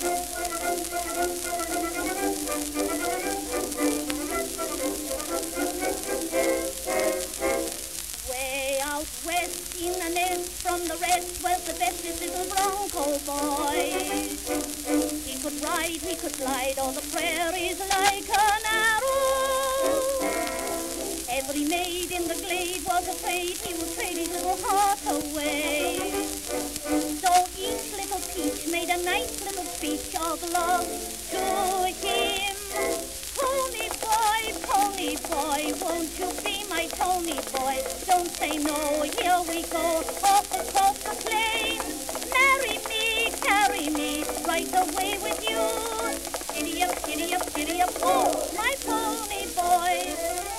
Way out west in the nest from the rest was the bestest little bronco boy. He could ride, he could glide all the prairies like an arrow. Every maid in the glade was afraid he would trade his little heart away. So each little peach made a nice little speech of love to him. Pony boy, won't you be my Tony boy? Don't say no, here we go, off across the plains. Marry me, carry me, right away with you. Giddy up, oh, my pony boy.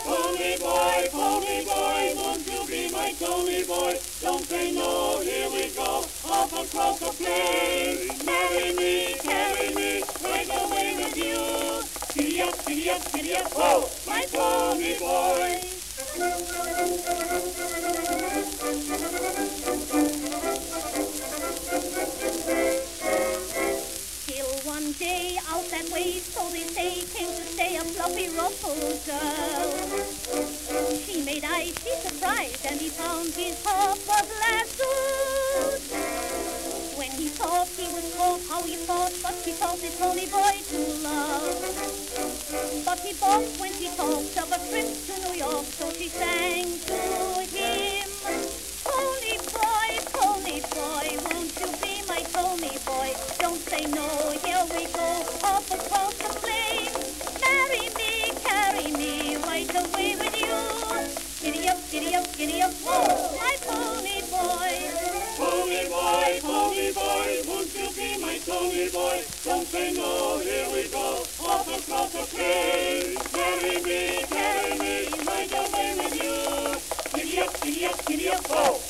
Pony boy, won't you be my Tony boy? Don't say no, here we go, off across the plains. Marry me, carry me, right away with you. Giddy up, oh, my pony boy. Till one day out that way, so they say, came to stay a fluffy ruffled girl. She made icy surprise, and he found his heart was lassoed. When he thought he was caught, how he fought, but he taught his pony boy to love. But he balked when she talked of a trip to New York, so she sang to him. Pony boy, won't you be my Tony boy? Don't say no, here we go, off across the plains. Marry me, carry me, right away with you. Giddy up, oh, my pony boy. Pony boy, won't you be my Tony boy? Don't say no, here we go, off across the plains. Marry me, carry me, right away with you. Giddy up, oh.